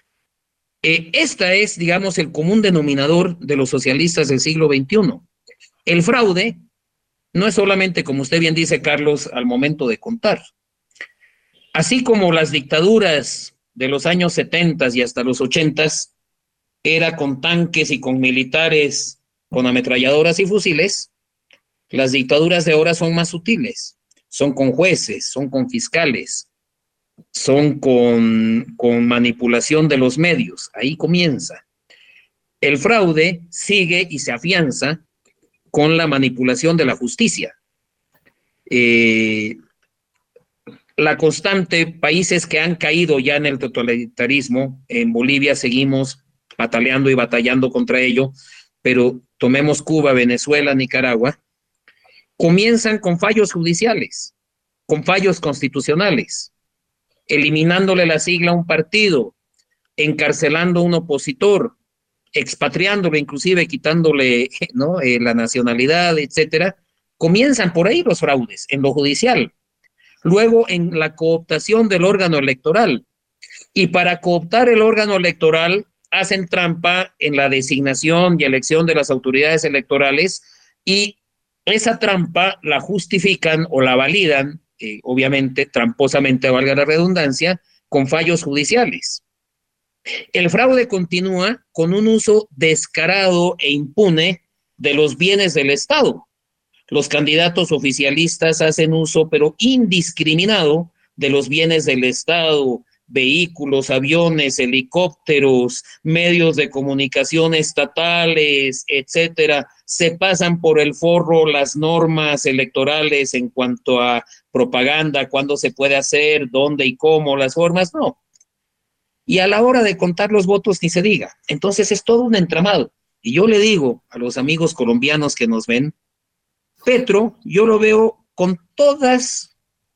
Esta es, digamos, el común denominador de los socialistas del siglo XXI. El fraude no es solamente, como usted bien dice, Carlos, al momento de contar. Así como las dictaduras de los años 70 y hasta los 80 era con tanques y con militares, con ametralladoras y fusiles, las dictaduras de ahora son más sutiles, son con jueces, son con fiscales, son con manipulación de los medios. Ahí comienza. El fraude sigue y se afianza con la manipulación de la justicia. La constante, países que han caído ya en el totalitarismo, en Bolivia seguimos bataleando y batallando contra ello, pero tomemos Cuba, Venezuela, Nicaragua, comienzan con fallos judiciales, con fallos constitucionales, eliminándole la sigla a un partido, encarcelando a un opositor, expatriándolo, inclusive quitándole, ¿no?, la nacionalidad, etcétera. Comienzan por ahí los fraudes, en lo judicial. Luego en la cooptación del órgano electoral. Y para cooptar el órgano electoral hacen trampa en la designación y elección de las autoridades electorales, y esa trampa la justifican o la validan, obviamente tramposamente, valga la redundancia, con fallos judiciales. El fraude continúa con un uso descarado e impune de los bienes del Estado. Los candidatos oficialistas hacen uso, pero indiscriminado, de los bienes del Estado, vehículos, aviones, helicópteros, medios de comunicación estatales, etcétera. Se pasan por el forro las normas electorales en cuanto a propaganda, cuándo se puede hacer, dónde y cómo, las formas, no. Y a la hora de contar los votos ni se diga. Entonces es todo un entramado. Y yo le digo a los amigos colombianos que nos ven, Petro, yo lo veo con todas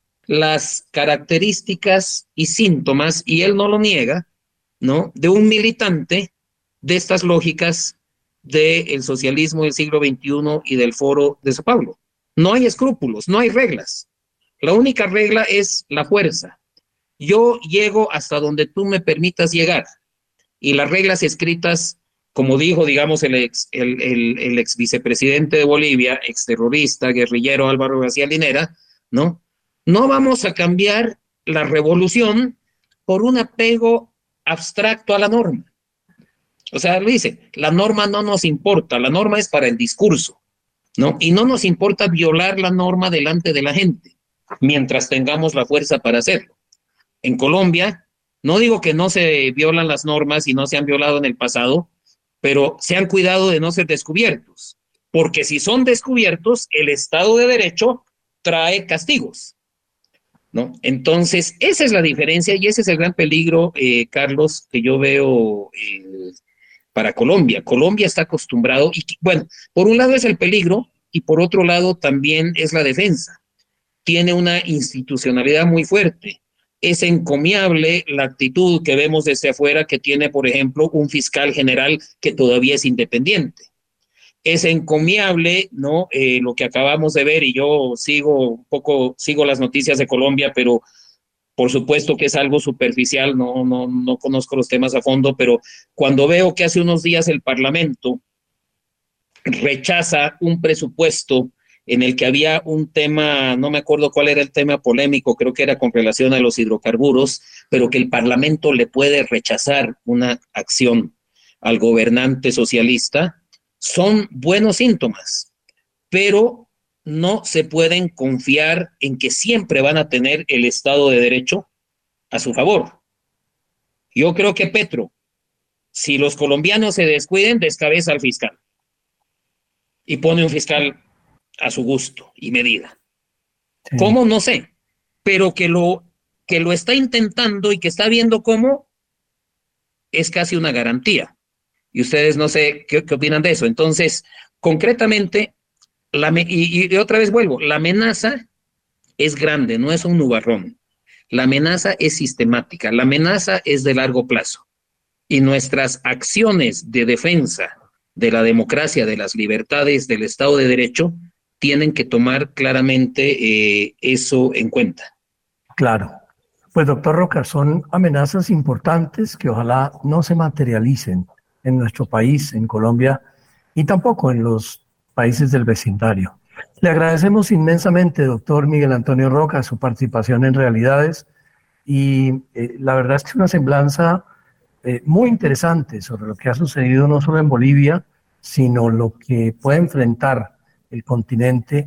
las características y síntomas, y él no lo niega, ¿no?, de un militante de estas lógicas del socialismo del siglo XXI y del Foro de Sao Paulo. No hay escrúpulos, no hay reglas. La única regla es la fuerza. Yo llego hasta donde tú me permitas llegar. Y las reglas escritas, como dijo, digamos, el ex vicepresidente de Bolivia, exterrorista, guerrillero Álvaro García Linera, ¿no? No vamos a cambiar la revolución por un apego abstracto a la norma. O sea, lo dice, la norma no nos importa, la norma es para el discurso, ¿no? Y no nos importa violar la norma delante de la gente, mientras tengamos la fuerza para hacerlo. En Colombia, no digo que no se violan las normas y no se han violado en el pasado, pero se han cuidado de no ser descubiertos, porque si son descubiertos, el Estado de Derecho trae castigos, ¿no? Entonces, esa es la diferencia y ese es el gran peligro, Carlos, que yo veo para Colombia. Colombia está acostumbrado, y bueno, por un lado es el peligro y por otro lado también es la defensa. Tiene una institucionalidad muy fuerte. Es encomiable la actitud que vemos desde afuera que tiene, por ejemplo, un fiscal general que todavía es independiente. Es encomiable, ¿no?, lo que acabamos de ver, y yo sigo las noticias de Colombia, pero por supuesto que es algo superficial, no conozco los temas a fondo, pero cuando veo que hace unos días el Parlamento rechaza un presupuesto en el que había un tema, no me acuerdo cuál era el tema polémico, creo que era con relación a los hidrocarburos, pero que el Parlamento le puede rechazar una acción al gobernante socialista, son buenos síntomas, pero no se pueden confiar en que siempre van a tener el Estado de Derecho a su favor. Yo creo que Petro, si los colombianos se descuiden, descabeza al fiscal y pone un fiscal a su gusto y medida. Sí. ¿Cómo? No sé, pero que lo está intentando y que está viendo cómo es casi una garantía. Y ustedes no sé qué opinan de eso. Entonces, concretamente, y otra vez vuelvo, la amenaza es grande, no es un nubarrón. La amenaza es sistemática, la amenaza es de largo plazo. Y nuestras acciones de defensa de la democracia, de las libertades, del Estado de Derecho, tienen que tomar claramente eso en cuenta. Claro. Pues, doctor Roca, son amenazas importantes que ojalá no se materialicen en nuestro país, en Colombia, y tampoco en los países del vecindario. Le agradecemos inmensamente, doctor Miguel Antonio Roca, su participación en Realidades, y la verdad es que es una semblanza muy interesante sobre lo que ha sucedido no solo en Bolivia, sino lo que puede enfrentar el continente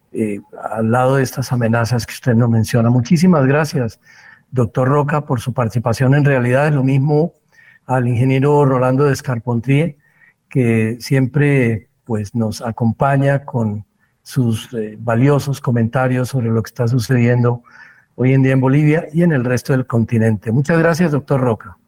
al lado de estas amenazas que usted nos menciona. Muchísimas gracias, doctor Roca, por su participación en Realidades. Lo mismo al ingeniero Rolando Descarpontrie, que siempre pues, nos acompaña con sus valiosos comentarios sobre lo que está sucediendo hoy en día en Bolivia y en el resto del continente. Muchas gracias, doctor Roca.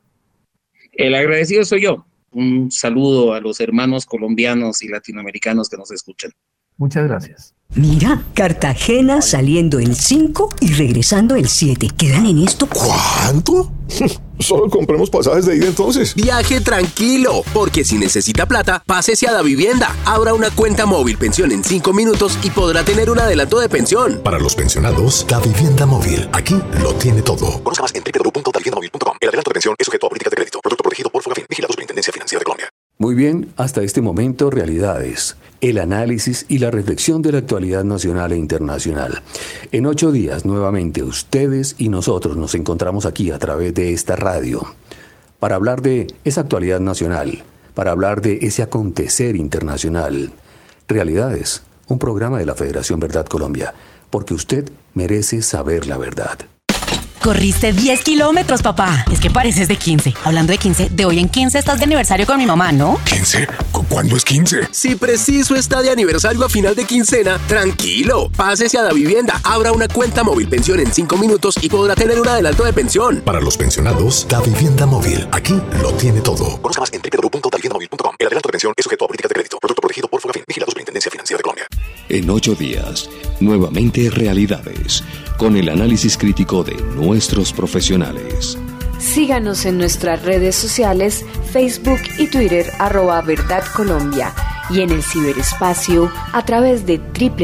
El agradecido soy yo. Un saludo a los hermanos colombianos y latinoamericanos que nos escuchan. Muchas gracias. Mira, Cartagena saliendo el 5 y regresando el 7. ¿Quedan en esto? ¿Cuánto? Solo compremos pasajes de ida entonces. Viaje tranquilo, porque si necesita plata, pásese a Davivienda. Abra una cuenta móvil pensión en 5 minutos y podrá tener un adelanto de pensión. Para los pensionados, Davivienda Móvil. Aquí lo tiene todo. Conozca más en www.daviviendamóvil.com. El adelanto de pensión es sujeto a políticas de crédito. Producto protegido por Fogafín. Vigilado Superintendencia Financiera de Colombia. Muy bien, hasta este momento, Realidades, el análisis y la reflexión de la actualidad nacional e internacional. En 8 días, nuevamente, ustedes y nosotros nos encontramos aquí a través de esta radio para hablar de esa actualidad nacional, para hablar de ese acontecer internacional. Realidades, un programa de la Federación Verdad Colombia, porque usted merece saber la verdad. Corriste 10 kilómetros, papá. Es que pareces de 15. Hablando de 15, de hoy en 15 estás de aniversario con mi mamá, ¿no? ¿15? ¿Cuándo es 15? Si preciso está de aniversario a final de quincena, tranquilo. Pásese a Davivienda. Abra una cuenta móvil pensión en 5 minutos y podrá tener un adelanto de pensión. Para los pensionados, Davivienda Móvil. Aquí lo tiene todo. Conozca más en www.daviviendamóvil.com. El adelanto de pensión es sujeto a políticas de crédito. Producto protegido por Fogafín. Vigilado Superintendencia Financiera de Colombia. En 8 días, nuevamente Realidades, con el análisis crítico de nuestros profesionales. Síganos en nuestras redes sociales, Facebook y Twitter, @Verdad Colombia, y en el ciberespacio a través de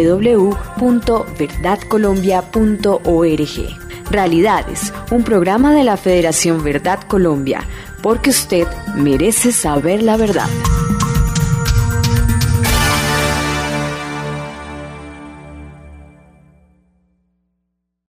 www.verdadcolombia.org. Realidades, un programa de la Federación Verdad Colombia, porque usted merece saber la verdad.